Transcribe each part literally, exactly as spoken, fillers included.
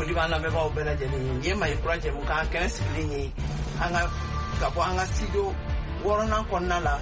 foli b'an lamɛnbagaw bɛɛ lajɛlen ye. Nin ye Mali kura jɛmukan kɛnɛ sigilen ye an ka ka bɔ an ka studio wɔɔrɔnan kɔnɔna la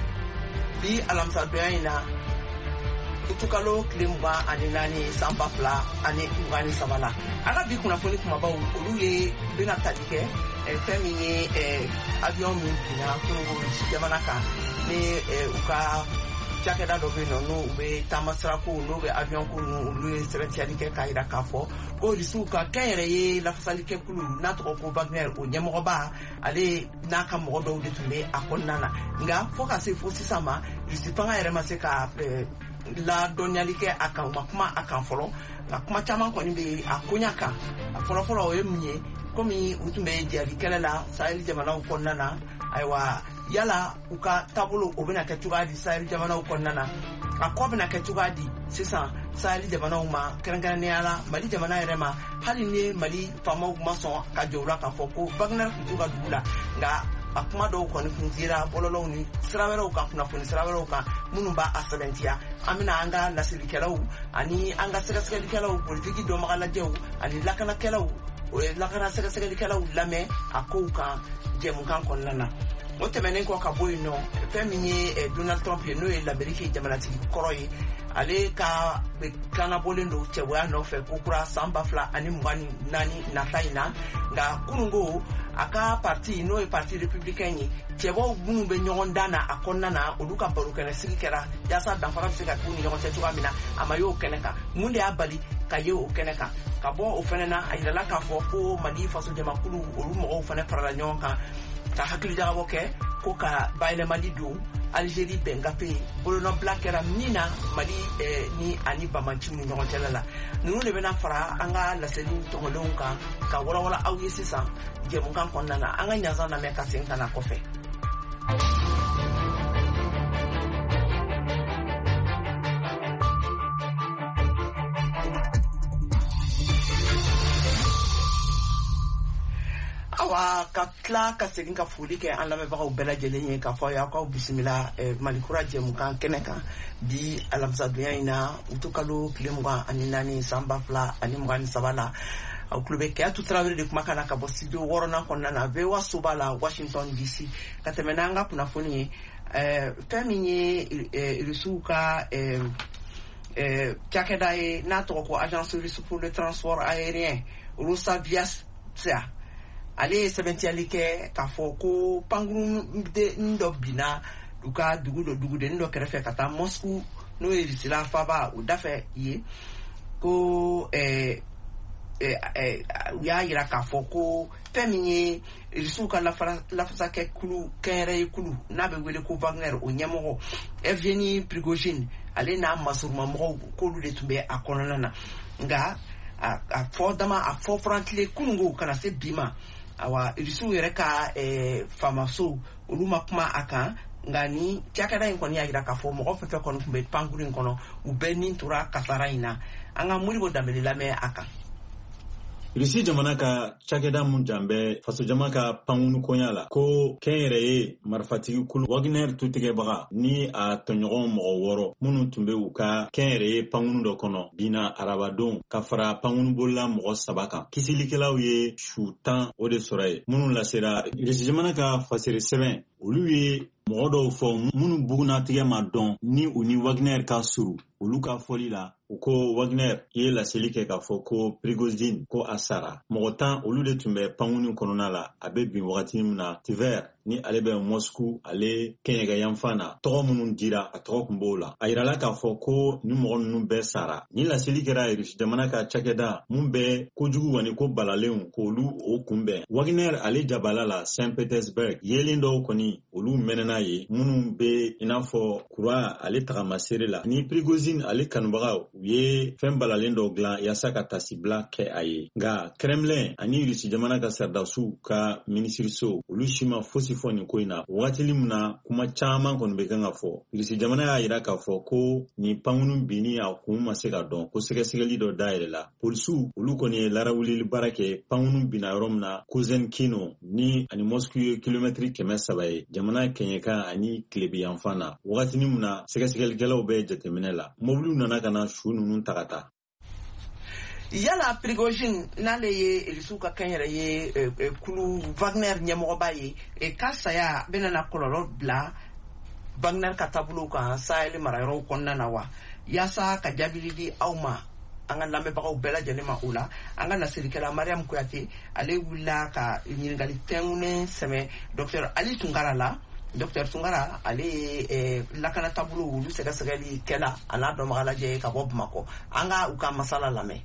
bi alamisadonya in na utukalo tile mugan ani naani san ba fila ani mugan ni saba la. An ka bi kunnafoni kumabaw olu ye bɛna tali kɛ fɛn min ye avion min binna Kongo jamana kan ni u ka cakɛda dɔ bɛ yen nɔ n'u bɛ taama sirako n'u bɛ avion ko ninnu olu ye sɛbɛntiyali kɛ k'a jira k'a fɔ ko risiw ka kɛnyɛrɛye lafasalikɛkulu n'a tɔgɔ ko Wagner o ɲɛmɔgɔba ale n'a ka mɔgɔ dɔw de tun bɛ a kɔnɔna na nka fo ka se fo sisan ma risi fanga yɛrɛ ma se ka ladɔnyali kɛ a kan u ma kuma a kan fɔlɔ nka kuma caman kɔni bɛ a koɲa kan a fɔlɔfɔlɔ o ye mun ye komi u tun bɛ jɛli kɛlɛ la Sahel jamanaw kɔnɔna na ayiwa yala u ka taabolo o bɛna kɛ cogoya di Sahel jamanaw kɔnɔna na a kɔ bɛna kɛ cogoya di sisan Sahel jamanaw ma kɛrɛnkɛrɛnnenya la Mali jamana yɛrɛ ma hali ni Mali faamaw ma sɔn ka jɔ u la k'a fɔ ko Wagner tun t'u ka dugu la nka a kuma dɔw kɔni kun dira bɔlɔlɔw ni sira wɛrɛw kan kunnafoni sira wɛrɛw kan minnu b'a a sɛbɛntiya an bɛna an ka lasilikɛlaw ani an ka sɛgɛsɛgɛlikɛlaw politiki dɔnbagalajɛw ani lakanakɛlaw o ye lakana sɛgɛsɛgɛlikɛlaw lamɛn a kow kan jɛmukan kɔnɔna na. O tɛmɛnen kɔ ka bɔ yen nɔ fɛn min ye Donald Trump ye n'o ye l'Amérique jamanatigi kɔrɔ ye ale ka kanabɔlen don cɛboya nɔfɛ ko kura san ba fila ani mugan ni naani nata in na nka kunungo a ka parti n'o ye parti républicain ye cɛbaw minnu bɛ ɲɔgɔn dan na a kɔnɔna na olu ka barokɛnɛ sigi kɛra yaasa danfara bɛ se ka k'u ni ɲɔgɔn cɛ cogoya min na a ma ye o kɛnɛ kan mun de y'a bali ka ye o kɛnɛ kan ka bɔ o fɛnɛ na a yirala k'a fɔ ko Mali faso jamakulu olu mɔgɔw fɛnɛ farala ɲɔgɔn kan ka hakili jagabɔ kɛ ko ka bayɛlɛmali don Algérie bɛngape bolonɔbila kɛra min na Mali ni ani Bamanciw ni ɲɔgɔn cɛla la ninnu de bɛna fara an ka laseliw tɔgɔlenw kan ka walawala aw ye sisan jɛmukan kɔnɔna na an ka ɲanzan lamɛn ka segin ka na kɔfɛ. Awa ka tila ka segin ka foli kɛ an lamɛnbagaw bɛɛ lajɛlen ye k'a fɔ y'aw k'aw bisimila Mali kura jɛmukan kɛnɛ kan bi alamisadonya in na utukalo tile mugan ani naani san ba fila ani mugan ni saba la aw tulo bɛ Keyatu Tarawele de kumakan na ka bɔ studio wɔɔrɔnan kɔnɔna na V O A soba la Washington D C ka tɛmɛ n'an ka kunnafoni ye fɛn min ye Irisiw ka cakɛda ye n'a tɔgɔ ko Agence Russe pour le transport aérien Rosaviatsia ale ye sɛbɛntiyali kɛ k'a fɔ ko pankurun dɔ binna u ka dugu dɔ dugudennin dɔ kɛrɛfɛ ka taa Moscou n'o ye Rusila faaba o dafɛ ye ko u y'a yira k'a fɔ ko fɛn min ye Rusiw ka lafasakɛkulu kɛnyɛrɛyekulu n'a bɛ wele ko Wagner o ɲɛmɔgɔ Evgeny Prigozhin ale n'a masurumamɔgɔw k'olu de tun bɛ a kɔnɔna na nka a fɔ dama a fɔ furantile kunungo kana se bi ma awa Irisiw yɛrɛ ka faamaso olu ma kuma a kan nka ni cakɛda in kɔni y'a jira k'a fɔ mɔgɔ fɛn fɛn kɔni tun bɛ pankuru in kɔnɔ u bɛɛ nin tora kasara in na an ka Modibo Dambele lamɛn a kan. Irisi jamana ka cakɛda mun jan bɛ faso jama ka pankunu koɲa la ko kɛnyɛrɛ ye marifatigi kulu Wagner tutigɛbaga ni a tɔɲɔgɔn mɔgɔ wɔɔrɔ minnu tun bɛ u ka kɛnyɛrɛ ye pankunu dɔ kɔnɔ binna arabadon ka fara pankunu bolila mɔgɔ saba kan kisilikɛlaw ye su tan o de sɔrɔ ye minnu lasera Irisi jamana ka fasiri sɛbɛn olu ye mɔgɔ dɔw fɔ minnu bugunatigɛ ma dɔn ni u ni Wagner ka suru olu ka fɔli la u ko Wagner ye laseli kɛ k'a fɔ ko Prigozhin ko a sara mɔgɔ tan olu de tun bɛ pankunu kɔnɔna la a bɛ bin wagati min na Tiver ni ale bɛ Moscou ale kɛɲɛkɛ yanfan na tɔgɔ minnu dira a tɔgɔ kun b'o la a yirala k'a fɔ ko ni mɔgɔ ninnu bɛɛ sara ni laseli kɛra Irisi jamana ka cakɛda mun bɛ kojugu wani ko balalenw k'olu o kunbɛn Wagner ale jabala la Saint Petersburg yelen dɔw kɔni olu mɛnɛna ye minnu bɛ i n'a fɔ kura ale tagamasere la ni Prigozhin ale kanubagaw u ye fɛn balalen dɔ dilan yaasa ka tasibila kɛ a ye nka Kremlin ani Irisi jamana ka sardasiw ka minisiriso olu si ma fosi fɔ nin ko in na wagatili min na kuma caman kɔni bɛ kan ka fɔ Irisi jamana y'a yira k'a fɔ ko nin pankunu binni a kun ma se ka dɔn ko sɛgɛsɛgɛli dɔ dayɛlɛ la polisiw olu kɔni ye larawulili baara kɛ pankunu binna yɔrɔ min na Kozenkino ni ani Moscou ye kilomɛtiri kɛmɛ saba ye jamana kɛɲɛkan ani Kilebi yanfan na wagatini min na sɛgɛsɛgɛlikɛlaw bɛ jateminɛ la mobiliw nana ka na su ninnu ta ka taa. yala Prigozhin n'ale ye Irisu ka kɛn yɛrɛ ye kulu Wagner ɲɛmɔgɔba ye k'a saya bɛna na kɔlɔlɔ bila Wagner ka taabolo kan Sahel marayɔrɔw kɔnɔna na wa yaasa ka jaabili di aw ma an ka lamɛnbagaw bɛɛ lajɛlen ma o la an ka lasirikɛla Mariam Kuyate ale wulila ka ɲininkali tɛŋunen sɛmɛ Docteur Ali Tunkara la. Docteur Tunkara ale ye lakana taabolo olu sɛgɛsɛgɛli kɛla a n'a dɔnbaga lajɛ ka bɔ Bamakɔ an ka u ka masala lamɛn.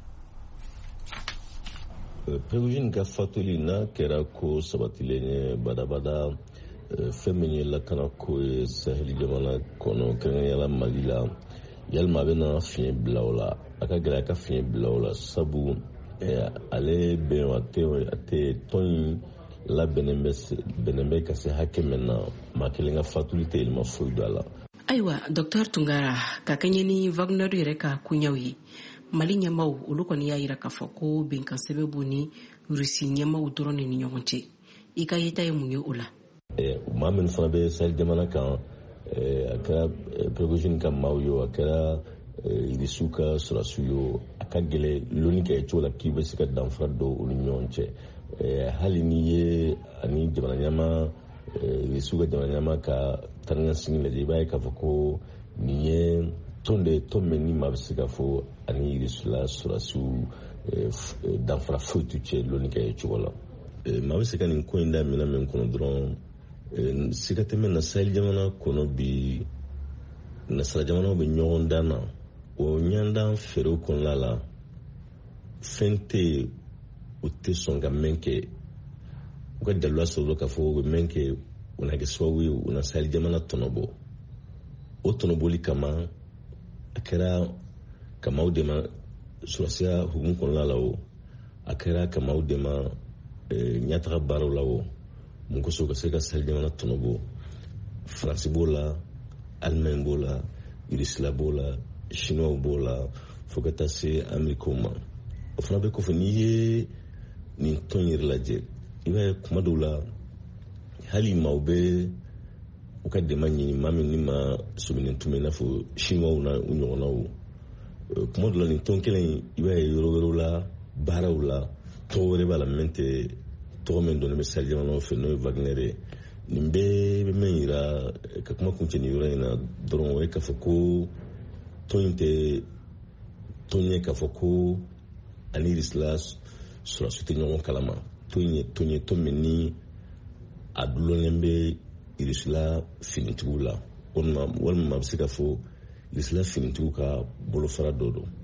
Prigozhin ka fatuli n'a kɛra ko sabatilen ye badabada fɛn min ye lakana ko ye Sahel jamana kɔnɔ kɛrɛnkɛrɛnyala Mali la yalima a bɛna fiɲɛ bila o la a ka gɛlɛ a ka fiɲɛ bila o la sabu ale bɛn a tɛ tɔn in labɛnnen bɛ ka se hakɛ min na maa kelen ka fatuli tɛ yɛlɛma foyi don a la. Ayiwa Docteur Tunkara ka kɛɲɛ ni Wagner yɛrɛ ka kunyaw ye Mali ɲɛmaw olu kɔni y'a yira k'a fɔ ko bɛnkan sɛbɛn b'u ni Rusi ɲɛmaw dɔrɔn de ni ɲɔgɔn cɛ i ka yeta ye mun ye o la? Maa min fana bɛ Sahel jamana kan a kɛra Prigozhin ka maaw ye a kɛra Irisu ka sɔrɔdasiw ye a ka gɛlɛ loni kɛ cogo la k'i bɛ se ka danfara don u ni ɲɔgɔn cɛ hali n'i ye ani jamana ɲɛmaa Irisu ka jamana ɲɛmaa ka tariŋasigi lajɛ i b'a ye k'a fɔ ko nin ye tɔn de tɔn min ni maa bɛ se ka fɔ ani Irisula sɔrɔdasiw danfara foyi t'u cɛ loni kɛ cogo la maa bɛ se ka nin ko in da minɛn min kɔnɔ dɔrɔn siga tɛmɛ na Sahel jamana kɔnɔ bi nasara jamanaw bɛ ɲɔgɔn dan na o ɲandan feerew kɔnɔna la fɛn tɛ u tɛ sɔn ka mɛn kɛ u ka dalila sɔrɔ k'a fɔ u bɛ mɛn kɛ u na kɛ sababu ye u na Sahel jamana tɔnɔbɔ o tɔnɔbɔli kama a kɛra kamaw de ma sɔrɔsiya hukumu kɔnɔna la o a kɛra kamaw de ma ɲɛtaga baaraw la o mun kosɔn ka se ka Sahel jamana tɔnɔbɔ Faransi b'o la Allemagne b'o la Irisila b'o la Chinois b'o la fo ka taa se Amerikaw ma o fana bɛ kɔfɛ n'i ye nin tɔn yɛrɛ lajɛ i b'a ye kuma dɔw la hali maaw bɛ u ka dɛmɛ ɲini maa min ni ma sɔminen tun bɛ i n'a fɔ Chinois na u ɲɔgɔnnaw kuma dɔw la nin tɔn kelen i b'a ye yɔrɔ wɛrɛw la baaraw la tɔgɔ wɛrɛ b'a la min tɛ tɔgɔ min dɔnnen bɛ Sahel jamanaw fɛ n'o ye Wagner ye nin bɛɛ bɛ min yira ka kuma kuncɛ nin yɔrɔ in na dɔrɔn o ye k'a fɔ ko tɔn in tɛ tɔn ye k'a fɔ ko ani Irisila sɔrɔdasiw tɛ ɲɔgɔn kalama tɔn in ye tɔn ye tɔn min ni a dulonlen bɛ Irisila finitigiw la walima walima a bɛ se ka fɔ Irisila finitigiw ka bolofara dɔ don.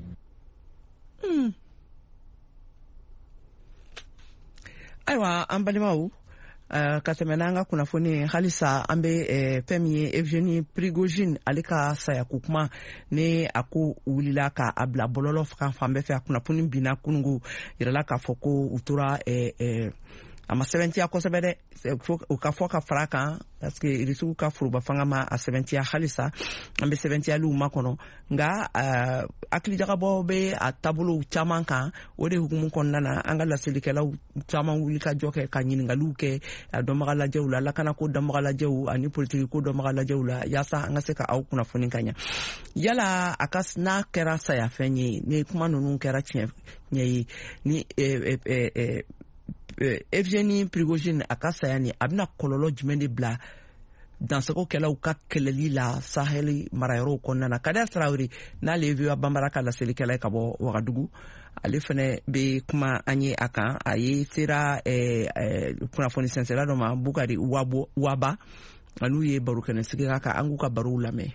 Ayiwa an balimaw ka tɛmɛ n'an ka kunnafoni halisa an bɛ fɛn min ye Evgeny Prigozhin ale ka sayako kuma ni a ko wulila ka a bila bɔlɔlɔ kan fan bɛɛ fɛ a kunnafoni binna kunungo yirala k'a fɔ ko u tora a ma sɛbɛntiya kosɛbɛ dɛ u ka fɔ ka fara kan parce que Irisiw ka foroba fanga ma a sɛbɛntiya halisa an bɛ sɛbɛntiyaliw ma kɔnɔ nka hakilijagabɔ bɛ a taabolo caman kan o de hukumu kɔnɔna na an ka laselilikɛlaw caman wuli ka jɔ kɛ ka ɲininkaliw kɛ a dɔnbaga lajɛw la lakana ko dɔnbaga lajɛw ani politiki ko dɔnbaga lajɛw la yaasa an ka se ka aw kunnafoni ka ɲɛ yala a ka n'a kɛra sayafɛn ye ni kuma ninnu kɛra tiɲɛ ye ni Evgeny Prigozhin a ka saya ni a bɛna kɔlɔlɔ jumɛn de bila dansagokɛlaw ka kɛlɛli la Sahel marayɔrɔw kɔnɔna na Kader Traoré n'ale ye V O A Banbara ka laselilikɛla ye ka bɔ Wagadugu ale fana bɛ kuma an ye a kan a ye sera kunnafoni sɛnsɛnla dɔ ma Bukari Waba an'u ye barokɛnɛsigi kan an k'u ka barow lamɛn.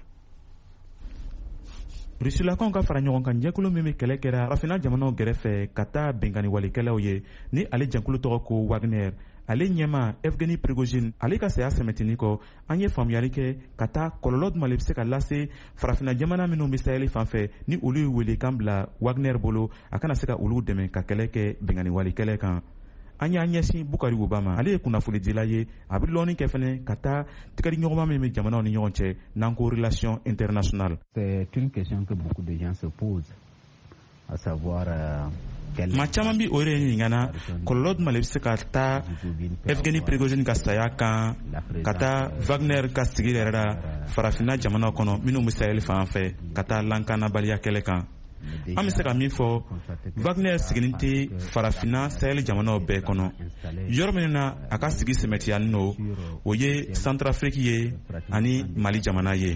Rusilakaw ka fara ɲɔgɔn kan jɛkulu min bɛ kɛlɛ kɛra farafinna jamanaw gɛrɛfɛ ka taa bɛnkanni walikɛlaw ye ni ale jɛkulu tɔgɔ ko Wagner ale ɲɛma Evgeny Prigozhin ale ka saya sɛmɛtini kɔ an ye faamuyali kɛ ka taa kɔlɔlɔ jumɛn de bɛ se ka lase farafinna jamana minnu bɛ Sahel fanfɛ ni olu ye wele kan bila Wagner bolo a kana se ka olu dɛmɛ ka kɛlɛ kɛ bɛnkanni walikɛlɛ kan. An y'a ɲɛsin Bukari Waba ma ale ye kunnafonidila ye a bɛ lɔnni kɛ fɛnɛ ka taa tigɛdi ɲɔgɔnma min bɛ jamanaw ni ɲɔgɔn cɛ n'an ko relation internationale. C'est une question que beaucoup de gens se posent, à savoir euh, maa caman bi o yɛrɛ ɲininka na kɔlɔlɔ jumɛn de bɛ se ka taa Evgeny Prigozhin ka saya kan ka taa Wagner ka sigi yɛrɛ la farafinna jamanaw kɔnɔ minnu bɛ Sahel fan fɛ ka taa lankanabaliya kɛlɛ kan. an bɛ se ka min fɔ Wagner sigilen tɛ farafina Sahel jamanaw bɛɛ kɔnɔ. Yɔrɔ min na a ka sigi sɛmɛtiyanin no o ye Centrafrique ye ani Mali jamana ye.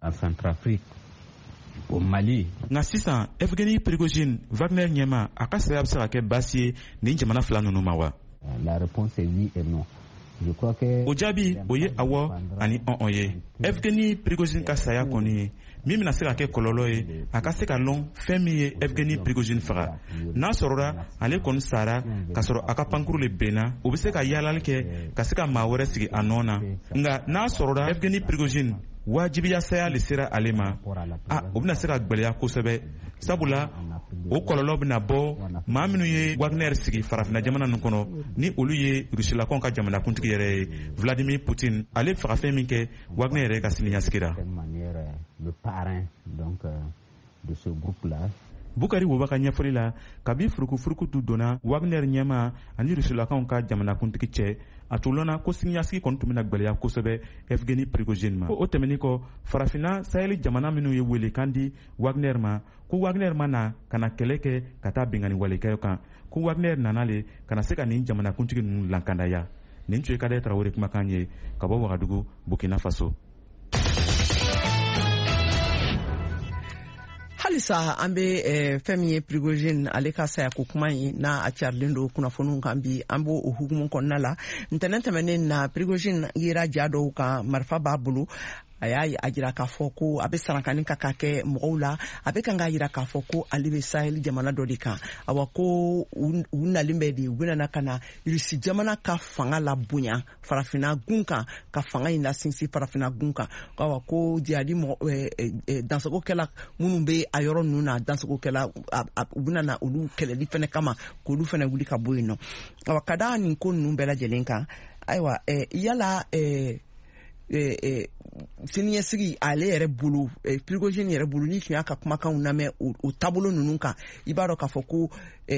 O Mali. Nka sisan Evgeny Prigozhin Wagner ɲɛma a ka saya bɛ se ka kɛ baasi ye nin jamana fila ninnu ma wa? La réponse est oui et non. O jaabi o ye awɔ ani ɔn ye. Evgeny Prigozhin ka saya kɔni min bɛna se ka kɛ kɔlɔlɔ ye a ka se ka lɔn fɛn min ye Evgeny Prigozhin faga. N'a sɔrɔla ale kɔni sara ka sɔrɔ a ka pankuru le benna o bɛ se ka yaalali kɛ ka se ka maa wɛrɛ sigi a nɔ na. Nka n'a sɔrɔla Evgeny Prigozhin wajibiya saya le sera ale ma a o bɛna se ka gwɛlɛya kosɛbɛ sabula o kɔlɔlɔ bɛna bɔ maa minnu ye Wagner sigi farafina jamana ninnu kɔnɔ ni olu ye Rusilakaw ka jamanakuntigi yɛrɛ ye Vladimir Poutine ale fagafɛn min kɛ Wagner yɛrɛ ka siniɲasigira. Bukari Woba ka ɲɛfɔli la kabi furukufurukutu donna Wagner ɲɛma ani Rusilakaw ka jamanakuntigi cɛ a tun lɔnna ko siniɲasigi kɔni tun bɛna gwɛlɛya kosɛbɛ Evgeny Prigozhin ma. O tɛmɛnin kɔ farafina Sahel jamana minnu ye welekan di Wagner ma ko Wagner ma na ka na kɛlɛ kɛ ka taa bengani walekɛyɔ kan ko Wagner nana le ka na se ka nin jamanakuntigi ninnu lankandaya. Nin tun ye Kade Tarawele kumakan ye ka bɔ Wagadugu Burkina Faso. Halisa an bɛ fɛn min ye Prigozhin ale ka saya ko kuma in n'a carilen don kunnafoniw kan bi an b'o o hukumu kɔnɔna la ntɛnɛn tɛmɛnen na Prigozhin yera ja dɔw kan marifa b'a bolo a y'a a jira k'a fɔ ko a bɛ sarankani ka ka kɛ mɔgɔw la a bɛ kan k'a jira k'a fɔ ko ale bɛ Sahel jamana dɔ de kan awa ko u nalen bɛ de u bɛna ka na Rusi jamana ka fanga la bonya farafina gun kan ka fanga in la sinsin farafina gun kan awa ko jihadi dansagokɛla minnu bɛ a yɔrɔ ninnu na dansagokɛla u bɛna na olu kɛlɛli fɛnɛ kama k'olu fɛnɛ wuli ka bɔ yen nɔ awa ka da nin ko ninnu bɛɛ lajɛlen kan ayiwa yala siniɲɛsigi ale yɛrɛ bolo Prigozhin yɛrɛ bolo ni tun y'a ka kumakanw lamɛn o taabolo ninnu kan i b'a dɔn k'a fɔ ko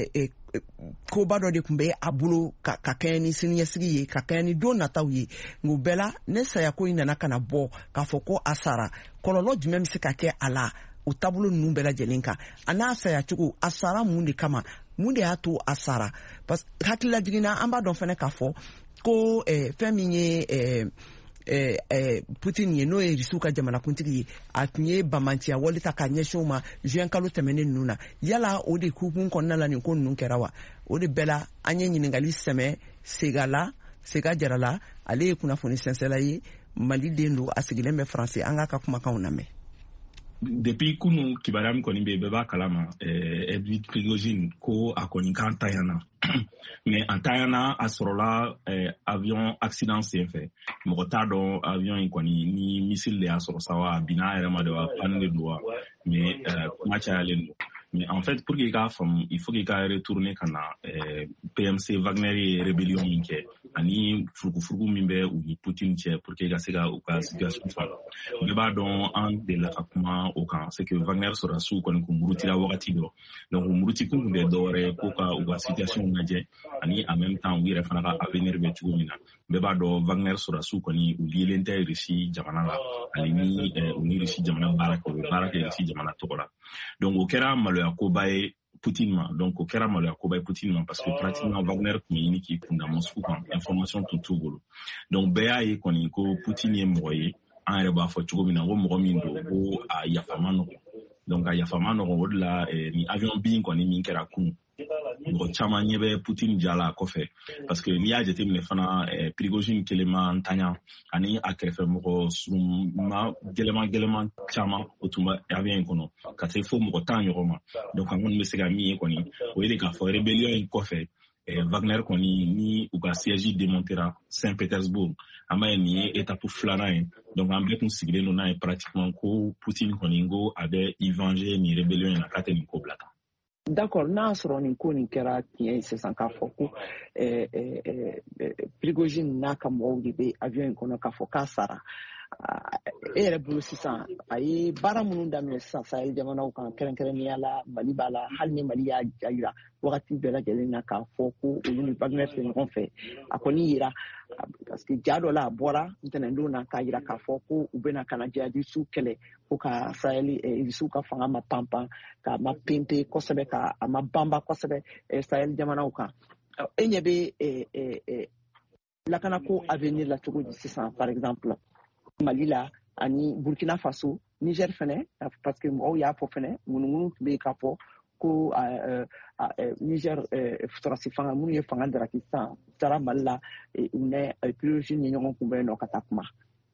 koba dɔ de tun bɛ a bolo ka kɛɲɛ ni siniɲɛsigi ye ka kɛɲɛ ni don nataw ye nka o bɛɛ la ne sayako in nana ka na bɔ k'a fɔ ko a sara kɔlɔlɔ jumɛn bɛ se ka kɛ a la o taabolo ninnu bɛɛ lajɛlen kan a n'a saya cogo a sara mun de kama mun de y'a to a sara parce que hakilila jiginna an b'a dɔn fɛnɛ k'a fɔ ko fɛn min ye Eh, eh, Putin ye n'o ye Rusiw ka jamanakuntigi ye a tun ye bamantiya wali ta ka ɲɛsin ma juin kalo tɛmɛnen ninnu na yala o de hukumu kɔnɔna la nin ko ninnu kɛra wa o de bɛɛ la an ye ɲininkali sɛmɛ Sega la Sega Jara la ale ye kunnafoni sɛnsɛla ye Mali den don a sigilen bɛ Faransi an k'a ka kumakanw lamɛn. Depuis kunu kibaruya min kɔni bɛ yen bɛɛ b'a kalama Evgeny Prigozhin ko a kɔni k'an tanyana mais an tanyana a sɔrɔla avion accident senfɛ mɔgɔ t'a dɔn avion in kɔni ni missile de y'a sɔrɔ sa wa a binna a yɛrɛ ma de wa panne de don wa mais kuma cayalen don mais en fait pour que i k'a faamu il faut que i ka retourner ka na P M C Wagner ye rébellion min kɛ ani furukufuruku min bɛ u ni Putin cɛ pour que i ka se ka u ka situation faamu bɛɛ b'a dɔn an delila ka kuma o kan c'est que Wagner sɔrɔdasiw kɔni kun murutila wagati dɔ donc u muruti kun tun tɛ dɔwɛrɛ ko ka u ka situation lajɛ ani en même temps u yɛrɛ fana ka avenir bɛ cogo min na bɛɛ b'a dɔn Wagner sɔrɔdasiw kɔni u lielen tɛ Rusi jamana la ani ni u ni Rusi jamana baara kɛ u bɛ baara kɛ Rusi jamana tɔgɔ la donc o kɛra maloya koba ye Putin ma donc o kɛra maloya koba ye Putin ma parce que pratiquement Wagner tun ye ɲini k'i kunda Moscou kan information tun t'u bolo donc bɛɛ y'a ye kɔni ko Putin ye mɔgɔ ye an yɛrɛ b'a fɔ cogo min na ko mɔgɔ min don ko a yafama nɔgɔn donc a yafama nɔgɔn o de la ni avion bin kɔni min kɛra kun mɔgɔ caman ɲɛ bɛ Putin jala kɔfɛ parce que n'i y'a jateminɛ fana Prigozhin kelen ma ntanya ani a kɛrɛfɛ mɔgɔ surunma gɛlɛman gɛlɛman caman o tun bɛ avion in kɔnɔ ka se fo mɔgɔ tan ɲɔgɔn ma donc an kɔni bɛ se ka min ye kɔni o ye de k'a fɔ rébellion in kɔfɛ Wagner kɔni ni u ka siège démontera Saint-Pétersbourg an b'a ye nin ye étape filanan ye donc an bɛɛ tun sigilen don n'a ye pratiquement ko Putin kɔni ko a bɛ i venger nin rébellion in na k'a tɛ nin ko bila tan. D'accord, n'a sɔrɔ nin ko nin kɛra tiɲɛ ye sisan k'a fɔ ko Prigozhin n'a ka mɔgɔw de bɛ avion in kɔnɔ k'a fɔ k'a sara e yɛrɛ bolo sisan a ye baara minnu daminɛ sisan sahel jamanaw kan kɛrɛnkɛrɛnnenya la Mali b'a la hali ni Mali y'a jira wagati bɛɛ lajɛlen na k'a fɔ ko olu ni Wagner tɛ ɲɔgɔn fɛ a kɔni yira parce que ja dɔ la a bɔra ntɛnɛndon na k'a yira k'a fɔ ko u bɛna ka na jihadisiw kɛlɛ ko ka sahel irisiw ka fanga ma panpan k'a ma pempe kosɛbɛ ka a ma banba kosɛbɛ sahel jamanaw kan e ɲɛ bɛ lakanako avenir la cogo di sisan par exemple Mali la ani Burkina Faso Niger fɛnɛ parce que mɔgɔw y'a fɔ fɛnɛ munumunu tun bɛ yen k'a fɔ ko Niger sɔrɔsi fanga minnu ye fanga daraki sisan taara Mali la u ni priorité ni ɲɔgɔn kunbɛn nɔ ka taa kuma.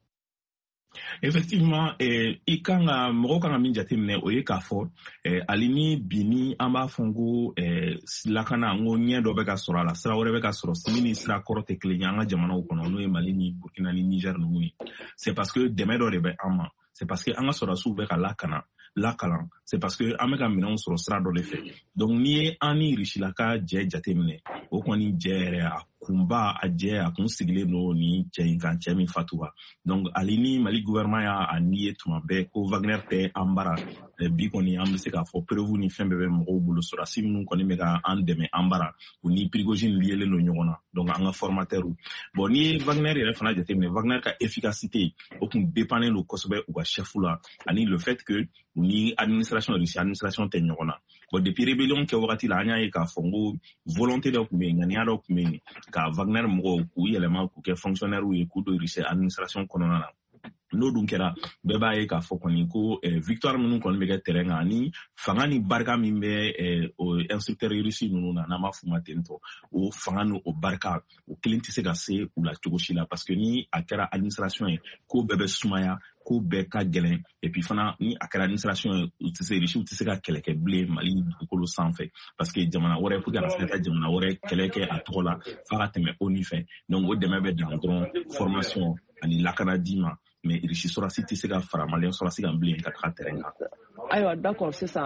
Effectivement, eh, i kan ka mɔgɔw kan ka min jateminɛ o ye k'a fɔ eh, hali ni bi ni an b'a fɔ ko eh, lakana n ko ɲɛ dɔ bɛ ka sɔrɔ a la sira wɛrɛ bɛ ka sɔrɔ sini ni sira kɔrɔ tɛ kelen ye an ka jamanaw kɔnɔ n'o ye Mali ni Burkina ni Niger ninnu ye c'est parce que dɛmɛ dɔ de bɛ an ma c'est parce que an ka sɔrɔdasiw bɛ ka lakana lakalan c'est parce que an bɛ ka minɛnw sɔrɔ sira dɔ de fɛ donc n'i ye an ni Risilaka jɛ jateminɛ o kɔni jɛ yɛrɛ a kunba a jɛ a kun sigilen don ni cɛ in kan cɛ min fatuwa donc hali ni Mali gouvernement y'a nié tuma bɛɛ ko Wagner tɛ an bara bi kɔni an bɛ se k'a fɔ preuve ni fɛn bɛɛ bɛ mɔgɔw bolo sɔrɔdasi minnu kɔni bɛ ka an dɛmɛ an bara u ni Prigozhin liélen don ɲɔgɔn na donc an ka formateurs bon n'i ye Wagner yɛrɛ fana jateminɛ Wagner ka efficacité o kun dépendait don kosɛbɛ u ka chef la ani le fait que u ni administration russe administration tɛ ɲɔgɔn na bon depuis rébellion kɛ wagati la an y'a ye k'a fɔ ko volonté dɔ tun bɛ yen ŋaniya dɔ tun bɛ yen ka Wagner mɔgɔw k'u yɛlɛma k'u kɛ fonctionnaire ye k'u don russe administration kɔnɔna na n'o dun kɛra bɛɛ b'a ye k'a fɔ kɔni ko victoire minnu kɔni bɛ kɛ terrain kan ani fanga ni barika min bɛ o instructeur russe ninnu na n'an b'a f'u ma ten tɔ o fanga ni o barika o kelen tɛ se ka se u la cogo si la parce que ni a kɛra administration ye ko bɛɛ bɛ sumaya ko bɛɛ ka gɛlɛn et puis fana ni a kɛra administration ye u tɛ se russe u tɛ se ka kɛlɛ kɛ bilen Mali dugukolo sanfɛ parce que jamana wɛrɛ pour que a ka se ka taa jamana wɛrɛ kɛlɛ kɛ a tɔgɔ la f'a ka tɛmɛ O N U fɛ donc o dɛmɛ bɛ dan dɔrɔn formation ani lakana di ma mais Russie sɔrɔdasi tɛ se ka fara Malien sɔrɔdasi kan bilen ka taga terrain kan. Ayiwa d'accord sisan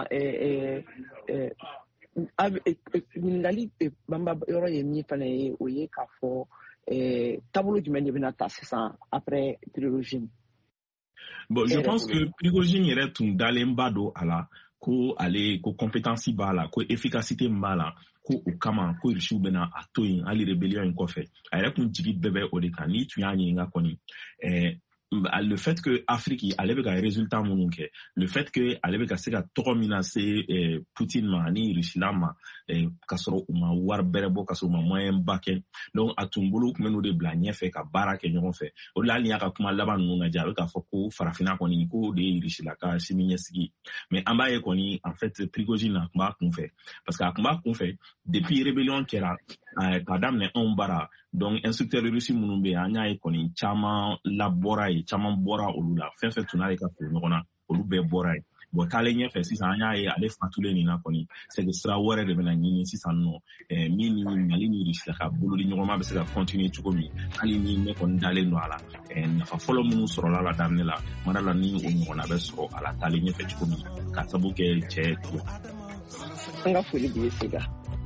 ɲininkali banba yɔrɔ ye min fana ye o ye k'a fɔ taabolo jumɛn de bɛna ta sisan après Prigozhin. Bon, je pense que Prigozhin yɛrɛ tun dalen ba don a la ko ale ko compétence b'a la ko efficacité b'a la ko o kama ko Russiw bɛna a to yen hali rébellion in kɔfɛ a yɛrɛ kun jigi bɛɛ bɛ o de kan n'i tun y'a ɲininka kɔni le fait que Afrique ale bɛ ka résultat minnu kɛ le fait que ale bɛ ka se ka tɔgɔ min na se Poutine ma ani Rusila ma ka sɔrɔ u ma wari bɛrɛ bɔ ka sɔrɔ u ma moyen ba kɛ donc a tun bolo tun bɛ n'o de bila ɲɛfɛ ka baara kɛ ɲɔgɔn fɛ o de la hali n'i y'a ka kuma laban ninnu lajɛ a bɛ k'a fɔ ko farafinna kɔni ko de ye Rusila ka siniɲɛsigi mais an b'a ye kɔni en fait Prigozhin a tun b'a kun fɛ parce que a tun b'a kun fɛ depuis rébellion kɛra k'a daminɛ anw bara donc instructeur russe minnu bɛ yen an y'a ye kɔni caman labɔra yen caman bɔra olu la fɛn fɛn tun n'ale ka foro ɲɔgɔn na olu bɛɛ bɔra yen bon taalen ɲɛfɛ sisan an y'a ye ale fatulen nin na kɔni c'est que sira wɛrɛ de bɛna ɲini sisan nɔ min ni Mali ni Russie ka bolodi ɲɔgɔnma bɛ se ka continuer cogo min hali ni ne kɔni dalen don a la nafa fɔlɔ minnu sɔrɔla la daminɛ la mara la ni o ɲɔgɔnna bɛ sɔrɔ a la taalen ɲɛfɛ cogo min ka sabu kɛ cɛ tugun. An ka foli b'i ye Sega.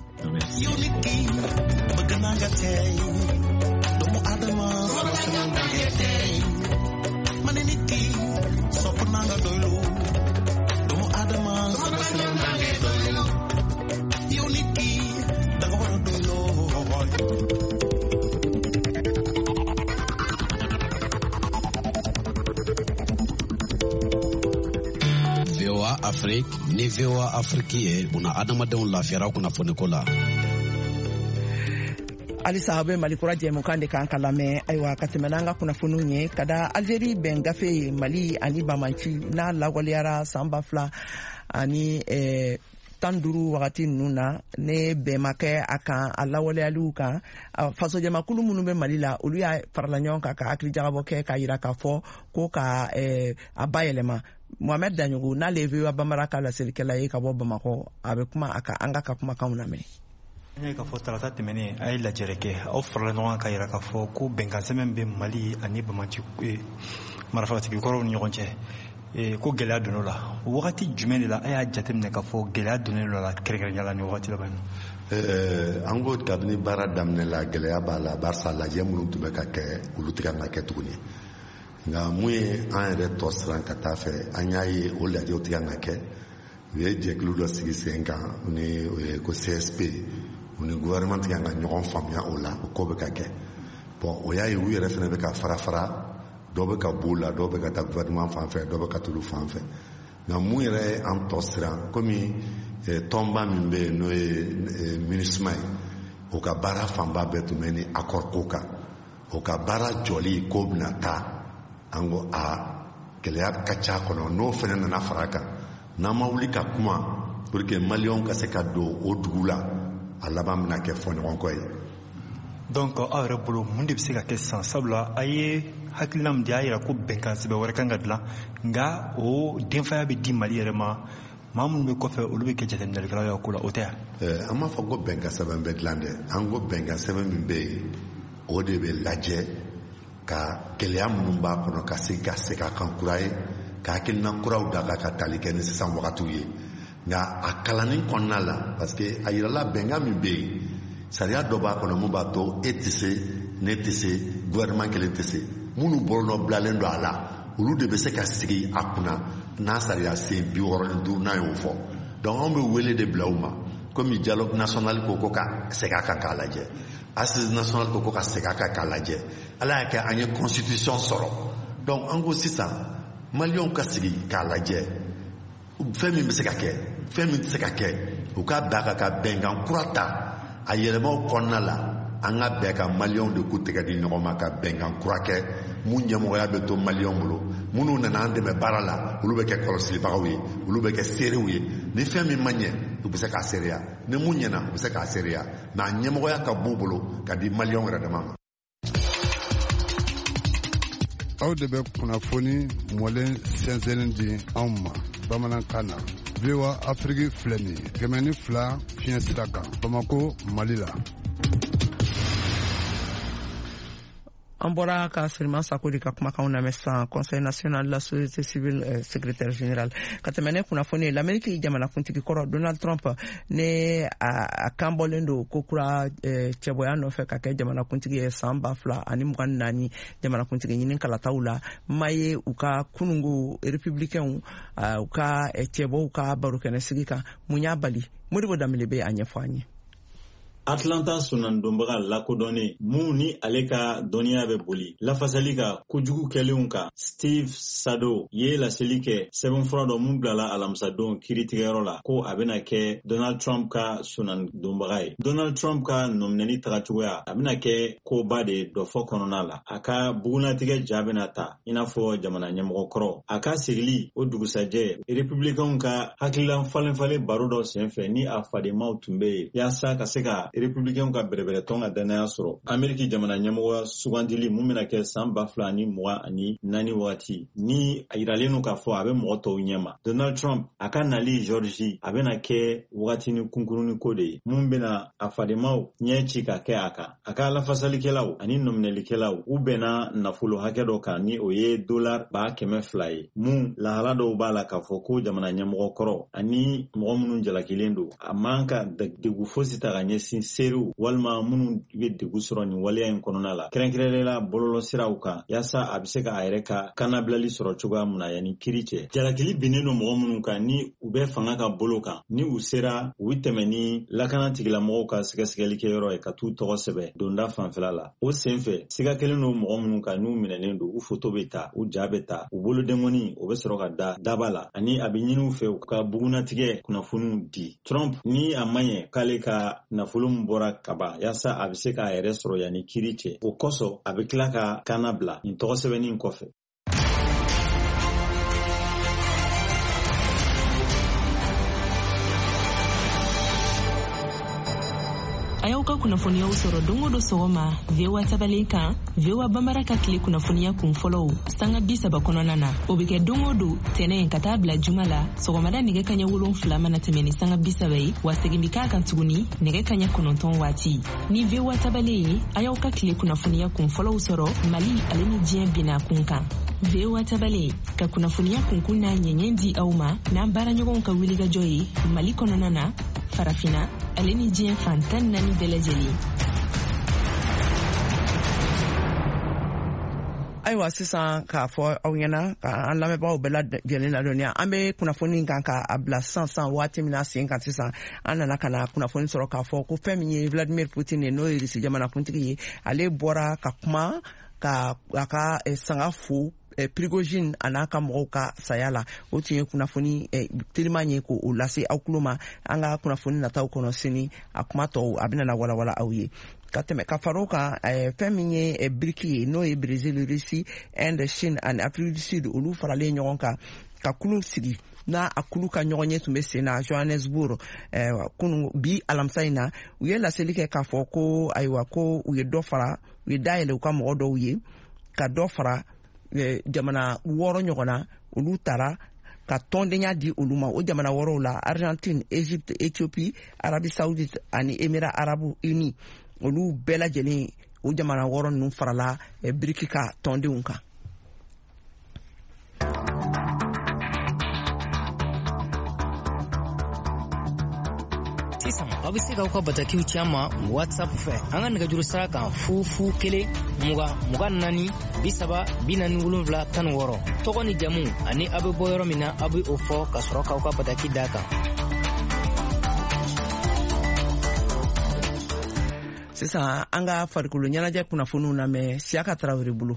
V O A Afrique ni V O A Afrique ye buna adamadenw lafiyara kunnafoni ko la. Alisa habe Mali kura jɛmukan de kan ka lamɛn ayiwa ka tɛmɛ n'an ka kunnafoniw ye ka da Algérie bɛn gafe Mali ani Bamanci n'a lawaleyara san ba fila ani tan duuru wagati ninnu na ne bɛnma kɛ a kan a lawaleyaliw kan fasojamakulu minnu bɛ Mali la olu y'a farala ɲɔgɔn kan ka hakili jagabɔ kɛ k'a yira k'a fɔ ko ka a bayɛlɛma Mohamed Danyogo n'ale ye V O A Bambara ka laselilikɛla ye ka bɔ Bamakɔ a bɛ kuma a ka an ka ka kumakanw lamɛn. An ye k'a fɔ tarata tɛmɛnen a ye lajɛrɛ kɛ aw farala ɲɔgɔn kan k'a yira k'a fɔ ko bɛnkan sɛbɛn bɛ Mali ani Bamanci marifatigikɔrɔw ni ɲɔgɔn cɛ ko gɛlɛya donn'o la wagati jumɛn de la a y'a jateminɛ k'a fɔ gɛlɛya donnen dɔ la kɛrɛnkɛrɛnnenya la ni wagati laban in. An ko kabini baara daminɛ la gɛlɛya b'a la barisa lajɛ minnu tun bɛ ka kɛ olu tɛ ka kɛ tuguni nka mun ye an yɛrɛ tɔ siran ka taa fɛ an y'a ye o lajɛw tɛ kan ka kɛ u ye jɛkulu dɔ sigi sen kan ni ko C S P u ni gouvernement tɛ kan ka ɲɔgɔn faamuya o la o ko bɛ ka kɛ bon o y'a ye u yɛrɛ fana bɛ ka fara fara dɔw bɛ ka b'u la dɔw bɛ ka taa gouvernement fan fɛ dɔw bɛ ka t'olu fan fɛ nka mun yɛrɛ ye an tɔ siran komi tɔnba min bɛ yen n'o ye MINUSMA ye o ka baara fanba bɛɛ tun bɛ ni accord ko kan o ka baara jɔli ko bɛna taa an ko a gɛlɛya ka ca kɔnɔ n'o fana nana fara kan n'an ma wuli ka kuma pour que maliyɛnw ka se ka don o dugu la a laban bɛna kɛ fɔɲɔgɔnkɔ ye. donc aw yɛrɛ bolo mun de bɛ se ka kɛ sisan sabula a ye hakilina min di a yira ko bɛnkan sɛbɛn wɛrɛ kan ka dilan nka o denfaya bɛ di mali yɛrɛ ma maa minnu bɛ kɔfɛ olu bɛ kɛ jateminɛlikɛlaw ye o ko la o tɛ yan. an m'a fɔ ko bɛnkan sɛbɛn bɛ dilan dɛ an ko bɛnkan sɛbɛn min bɛ yen o de bɛ lajɛ ka gɛlɛya minnu b'a kɔnɔ ka se ka segin a kan kura ye ka hakilina kuraw da kan ka tali kɛ ni sisan wagatiw ye nka a kalanni kɔnɔna la parce que a yirala bɛnkan min bɛ yen sariya dɔ b'a kɔnɔ mun b'a to e tɛ se ne tɛ se gouvernement kelen tɛ se minnu bolonɔ bilalen don a la olu de bɛ se ka sigi a kunna n'a sariya sen bi wɔɔrɔ ni duuru n'a y'o fɔ donc anw bɛ wele de bila u ma komi dialogue national ko ko ka segin a kan k'a lajɛ assise national ko ko ka segin a kan k'a lajɛ ala y'a kɛ an ye constitution sɔrɔ donc an ko sisan maliyɛnw ka sigi k'a lajɛ fɛn min bɛ se ka kɛ fɛn min tɛ se ka kɛ u ka bɛn a kan ka bɛnkan kura ta a yɛlɛmaw kɔnɔna la an ka bɛn ka maliyɛnw de k'u tɛgɛ di ɲɔgɔn ma ka bɛnkan kura kɛ mun ɲɛmɔgɔya bɛ to maliyɛnw bolo minnu nana an dɛmɛ baara la olu bɛ kɛ kɔlɔsilibagaw ye olu bɛ kɛ seerew ye ni fɛn min ma ɲɛ u bɛ se k'a seereya ni mun ɲɛna u bɛ se k'a seereya mɛ a ɲɛmɔgɔya ka b'u bolo ka di maliyɛnw yɛrɛ dama ma. aw de bɛ kunnafoni mɔlen sɛnsɛnni di anw ma bamanankan na V O A Afiriki filɛ nin ye kɛmɛ ni fila fiɲɛ sira kan Bamako Mali la. an bɔra ka Siriman Sako de ka kumakanw lamɛn sisan Conseil national de la société civile euh, secrétaire général ka tɛmɛ ne kunnafoni ye l'Amérique jamanakuntigi kɔrɔ Donald Trump ne a, a kan bɔlen don ko kura euh, cɛbɔya nɔfɛ ka kɛ jamanakuntigi ye san ba fila ani mugan ni naani jamanakuntigi ɲini kalataw la ma ye u ka kunungo républicainw uh, u ka uh, cɛbɔw ka barokɛnɛ sigi kan mun y'a bali Modibo Damile bɛ a ɲɛfɔ an ye. Atlanta sunandonbaga lakodɔnnen mun ni ale ka dɔnniya bɛ boli lafasali ka kojugu kɛlenw kan Steve Sado ye laseli kɛ sɛbɛnfura dɔ mun bilala alamisadon kiiritigɛyɔrɔ la ko a bɛna kɛ Donald Trump ka sunandonbaga ye. Donald Trump ka nɔminɛli tagacogoya a bɛna kɛ koba de dɔ fɔ kɔnɔna la. A ka bugunatigɛ ja bɛna ta i n'a fɔ jamana ɲɛmɔgɔkɔrɔ. A ka sigili o dugusajɛ républicainw ka hakililan falen-falen baro dɔ senfɛ ni a fademaw tun bɛ yen yaasa ka se ka républicainw ka bɛrɛbɛrɛ tɔn ka danaya sɔrɔ. Ameriki jamana ɲɛmɔgɔ sugandili mun bɛna kɛ san ba fila ani mugan ani naani wagati ni a yiralen n'u k'a fɔ a bɛ mɔgɔ tɔw ɲɛma. Donald Trump a ka nali Georgie a bɛna kɛ wagati ni kunkurunin ko de ye mun bɛna a fademaw ɲɛ ci ka kɛ a kan. A ka lafasalikɛlaw ani nɔminɛlikɛlaw u bɛna nafolo hakɛ dɔ kan ni o ye dolar ba kɛmɛ fila ye mun lahala dɔw b'a la k'a fɔ ko jamana ɲɛmɔgɔ kɔrɔ ani mɔgɔ minnu jalakilen don a man ka degu fosi ta ka ɲɛsin seerew walima minnu bɛ degu sɔrɔ nin waleya in kɔnɔna la kɛrɛnkɛrɛnla bɔlɔlɔ siraw kan yaasa a bɛ se ka a yɛrɛ ka kannabilali sɔrɔ cogoya min na yanni kiiri cɛ. Jalakili binnen don mɔgɔ minnu kan ni u bɛ fanga ka bolo kan ni u sera u bɛ tɛmɛ ni lakana tigilamɔgɔw ka sɛgɛsɛgɛlikɛyɔrɔ ye ka t'u tɔgɔ sɛbɛn donda fanfɛla la. O senfɛ siga kelen don mɔgɔ minnu kan n'u minɛnen don u foto bɛ ta u ja bɛ ta u bolodengɔni o bɛ sɔrɔ ka da daba la ani a bɛ ɲini u fɛ u ka bugunatigɛ kunnafoniw di. Trump ni a man ɲɛ k'ale ka nafolo min bɔra kaba yaasa a bɛ se k'a yɛrɛ sɔrɔ yanni kiiri cɛ o kosɔn a bɛ tila ka kana bila nin tɔgɔ sɛbɛnnin kɔfɛ. a y'aw ka kunnafoniyaw sɔrɔ don o don sɔgɔma V O A tabalen kan V O A banbara ka tile kunnafoniya kun fɔlɔw sanga bi saba kɔnɔna na o bɛ kɛ don o don tɛnɛ ka taa bila juma la sɔgɔmada nɛgɛ kaɲɛ wolonfila mana tɛmɛ ni sanga bi saba ye wa segin bi k'a kan tuguni nɛgɛ kaɲɛ kɔnɔntɔn waati ni V O A tabalen ye a y'aw ka tile kunnafoniya kun fɔlɔw sɔrɔ Mali ale ni diɲɛ binna kun kan. V O A tabalen ka kunnafoniya kunkun n'a ɲɛɲɛ di aw ma n'an baaraɲɔgɔnw ka wulikajɔ ye Mali kɔnɔna na farafina ale ni diɲɛ fantan naani bɛɛ lajɛlen. ayiwa sisan k'a fɔ aw ɲɛna ka an lamɛnbagaw bɛɛ lajɛlen ladɔnniya an bɛ kunnafoni kan ka bila sisan sisan waati min na sen kan sisan an nana ka na kunnafoni sɔrɔ k'a fɔ ko fɛn min ye Vladimir Putin ye n'o ye Rusi jamanakuntigi ye ale bɔra ka kuma ka a ka sanga fo Prigozhin a n'a ka mɔgɔw ka saya la o tun ye kunnafoni teliman ye k'o lase aw tulo ma an ka kunnafoni nataw kɔnɔ sini a kuma tɔw a bɛna walawala aw ye ka tɛmɛ ka fara o kan fɛn min ye biriki ye n'o ye Brésil, Russie, Inde, Chine ani Afrique du Sud olu faralen ɲɔgɔn kan ka kulu sigi n'a a kulu ka ɲɔgɔn ye tun bɛ sen na Johannesburg kunu bi alamisa in na u ye laseli kɛ k'a fɔ ko ayiwa ko u ye dɔ fara u ye dayɛlɛ u ka mɔgɔ dɔw ye ka dɔ fara jamana wɔɔrɔ ɲɔgɔn na olu taara ka tɔndenya di olu ma o jamana wɔɔrɔw la Argentine, Egypte, Éthiopie, Arabie Saoudite ani Émirats Arabes Unis olu bɛɛ lajɛlen o jamana wɔɔrɔ ninnu farala biriki ka tɔndenw kan. aw bɛ se k'aw ka batakiw ci an ma WhatsApp fɛ an ka nɛgɛjuru sira kan fu fu kelen mugan mugan naani bi saba bi naani wolonwula tan ni wɔɔrɔ tɔgɔ ni jamu ani aw bɛ bɔ yɔrɔ min na aw bɛ o fɔ ka sɔrɔ k'aw ka bataki d'a kan. sisan an ka farikolo ɲɛnajɛ kunnafoniw lamɛn Siyaka Tarawele bolo.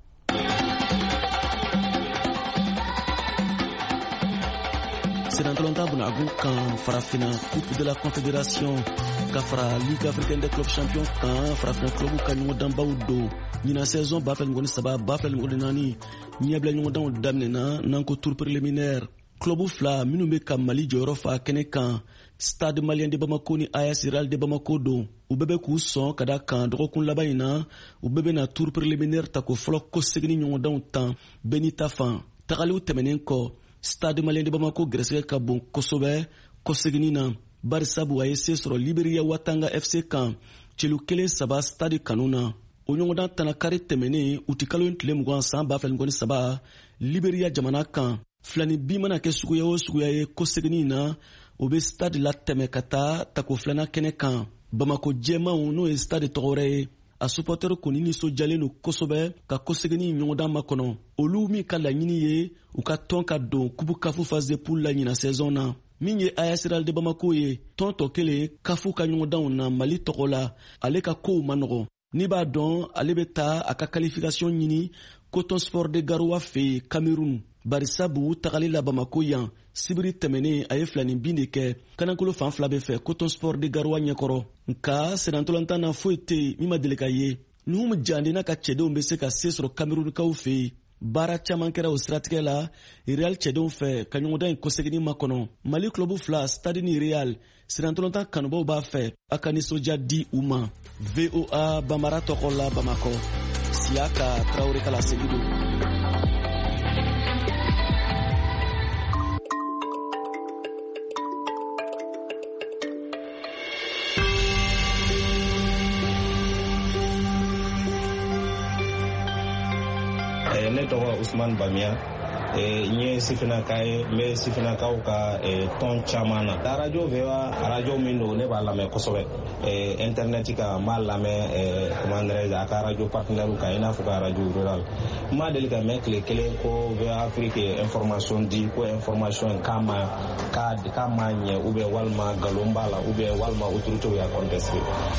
Sénatolanta Bunagu kan farafina Coupe de la Confédération ka fara Ligue africaine des clubs champions kan farafina club ka ɲɔgɔn danbaw do ɲina saison ba fɛn ŋɔni saba ba fɛn ŋɔni naani ɲɛbila ɲɔgɔn danw daminɛna n'an ko tour préliminaire club fila minnu bɛ ka Mali jɔyɔrɔ fa kɛnɛ kan Stade Malien de Bamako ni A S Real de Bamako don u bɛɛ bɛ k'u sɔn ka da kan dɔgɔkun laban in na u bɛɛ bɛ na tour préliminaire ta ko fɔlɔ ko segini ɲɔgɔn danw tan bɛɛ ni ta fan tagaliw tɛmɛnen kɔ Stade Malien de Bamako gɛrɛsɛgɛ ka bon kosɛbɛ kɔsegini na barisabu a ye se sɔrɔ Liberiya Watanga F C kan celu kelen saba stade kanu na o ɲɔgɔndan tanakari tɛmɛnen u ti kalo in tile mugan san ba fila ni saba Liberiya jamana kan filani bi mana kɛ suguya o suguya ye kɔsegini na o bɛ stade la tɛmɛ ka taa tako filana kɛnɛ kan Bamako jɛmanw n'o ye stade tɔgɔ wɛrɛ ye a supporter kɔni nisɔndiyalen don kosɛbɛ ka kɔsegini ɲɔgɔndan makɔnɔ olu min ka laɲini ye u ka tɔn ka don kubu kafu phase de poule la ɲina saison na min ye A S Real de Bamako ye tɔn tɔ kelen kafu ka ɲɔgɔndanw na Mali tɔgɔ la ale ka kow ma nɔgɔ n'i b'a dɔn ale bɛ taa a ka qualification ɲini Coton Sport de Garoua fɛ yen Cameroun barisabu tagali la Bamako yan sibiri tɛmɛnen a ye filani bin de kɛ kanakolo fan fila bɛ fɛ Coton Sport de Garoua ɲɛkɔrɔ nka senatɔlantan na foyi tɛ yen min ma deli ka ye nuhu jandina ka cɛdenw bɛ se ka se sɔrɔ Camerounkaw fɛ yen baara caman kɛra o siratigɛ la Real cɛdenw fɛ ka ɲɔgɔndan in kɔsegini makɔnɔ Mali club fila Stade ni Real senatɔlantan kanubaw b'a fɛ a ka nisɔndiya di u ma V O A Bambara tɔgɔ la Bamakɔ Siyaka Tarawele kala segi don. Ne tɔgɔ Usman Bamiya n ye sifinaka ye n bɛ sifinakaw ka tɔn caman na arajo V O A arajo min don ne b'a lamɛn kosɛbɛ internet kan n b'a lamɛn comment dirais-je a ka arajo partenaire kan i n'a fɔ ka arajo rural n ma deli ka mɛn tile kelen ko V O A Afrique information di ko information k'a ma k'a ma ɲɛ ou bien walima nkalon b'a la ou bien walima autorité y'a contesté.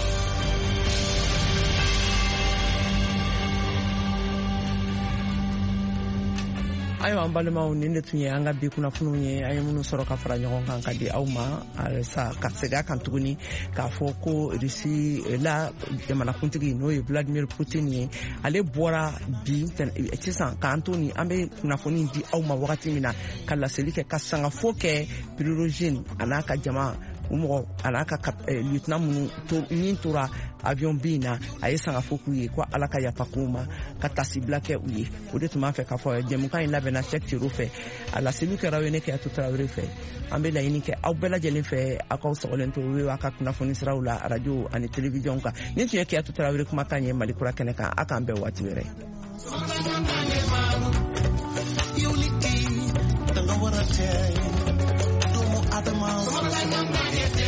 ayiwa an balimaw nin de tun ye an ka bi kunnafoniw ye an ye minnu sɔrɔ ka fara ɲɔgɔn kan ka di aw ma sa ka segin a kan tuguni k'a fɔ ko Rusi la jamanakuntigi n'o ye Vladimir Putin ye ale bɔra bi sisan k'an to nin an bɛ kunnafoni di aw ma wagati min na ka laseli kɛ ka sangafo kɛ Prigozhin a n'a ka jama u mɔgɔ a n'a ka lieutenant minnu min tora avion bin na a ye sangafo k'u ye ko ala ka yafa k'u ma ka tasibila kɛ u ye o de tun b'a fɛ k'a fɔ jɛmukan in labɛnna Cheikh Tiro fɛ a laseliw kɛra ye ne Keyatu Tarawele fɛ an bɛ laɲini kɛ aw bɛɛ lajɛlen fɛ aw k'aw sɔgɔlen to a ka kunnafoni siraw la radio ani télévision kan nin tun ye Keyatu Tarawele kumakan ye Mali kura kɛnɛ kan a k'an bɛɛ waati wɛrɛ. Adama